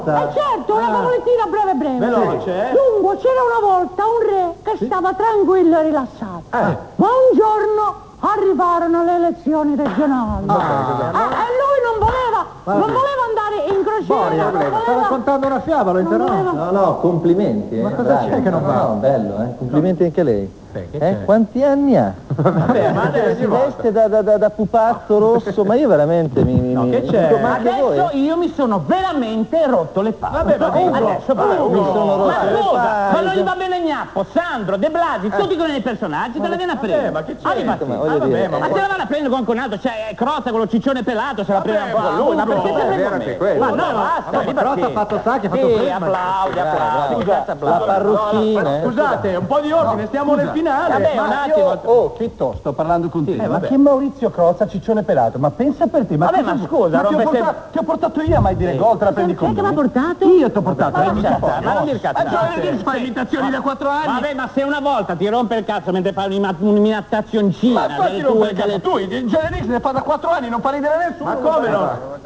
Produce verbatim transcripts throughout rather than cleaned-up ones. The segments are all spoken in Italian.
Eh certo, una Ah. favolettina breve breve. Veloce, eh? Dunque, c'era una volta un re che stava tranquillo e rilassato. Eh. Ma un giorno arrivarono le elezioni regionali. Ah. Eh, e lui non voleva, non voleva andare in crociera, non voleva... Sta raccontando una fiaba, lo non interrompo. voleva- No, no, complimenti. Eh. Ma cosa Bravi. c'è che non no, va? No, bello, eh. Complimenti anche lei. Beh, che Eh, c'è? quanti anni ha? Vabbè, ma Si adesso veste da, da, da, da pupazzo rosso, ma io veramente mi... mi No, mi- che c'è? Ma anche voi? Adesso io mi sono veramente rotto le palle. Vabbè, ma dico, adesso parlo. mi sono Ma rotto le scusa, ma palle. non gli va bene Gnappo, Sandro, De Blasi, tutti quei personaggi, te la viene a prendere. Vabbè, ma che c'è? Arriva qui. Ma Ma voglio vabbè, dire, ma eh, se la vanno a prendere con qualcun altro, cioè Crozza, quello ciccione pelato, se la prende un po' con lui, ma Ugo, perché vabbè, sempre è vero con anche me? quello. Ma no, Vabbè, basta, vabbè, arriva però qui. t'ha fatto sacchi, ha fatto Sì, prima. applaudi, applaudi, bravo. cazzo, La applaudi. parrucchina, eh. Scusate, un po' di ordine, stiamo nel finale. Vabbè, Ma un io- attimo. Oh, Chitto, sto parlando con te. Sì, ma vabbè. che Maurizio Crozza, ciccione pelato, ma pensa per te. Ma Vabbè, cosa ma vuoi? scusa, ma ti ho, rompe portato, ti ho portato io a mai dire gol, te la prendi Chi con è che me? mi ha portato? Io ti ho portato, Ma eh, non mi dire ci cazzate, ma non dire Ma cazzate. cioè, fai imitazioni da quattro anni? Vabbè, ma se una volta ti rompe il cazzo mentre fai un'ima- un'imitazioncina Ma infatti delle non tue per delle caso, tu, il Generic ne fa da quattro anni, non fa ridere nessuno. Ma come no?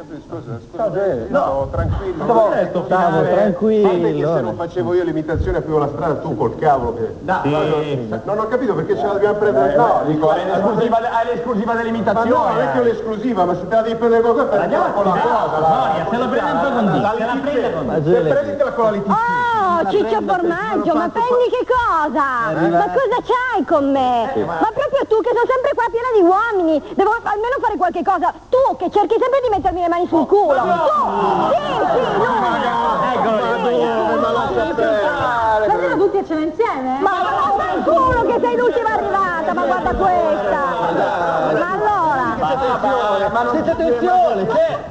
No, tranquillo. Cos'è sto Stavo finale? tranquillo. Se non facevo io l'imitazione aprivo la strada, tu col cavolo che... Non ho capito perché ce la dobbiamo prendere. No, dico, hai l'esclusiva, hai l'esclusiva Ma dell'imitazione. no, non è che ho l'esclusiva, ma se te la devi prendere con te, andiamo con la cosa. Moria, se lo prende un po' con Dio, se la prende con Dio. Se prenditela con la litigio. Oh, Ciccio Formaggio, ma prendi che cosa? Ma cosa c'hai con me? Ma proprio tu che sono sempre qua piena di uomini, devo almeno fare qualche cosa. Tu che cerchi sempre di mettermi le mani sul culo. Tu, sì, sì, lui. Eccolo lì. Ma lascia stare. Davvero tutti e ce insieme? Ma va culo che sei l'ultima arrivata, ma guarda questa! Ma allora! Ma non c'è tensione, c'è!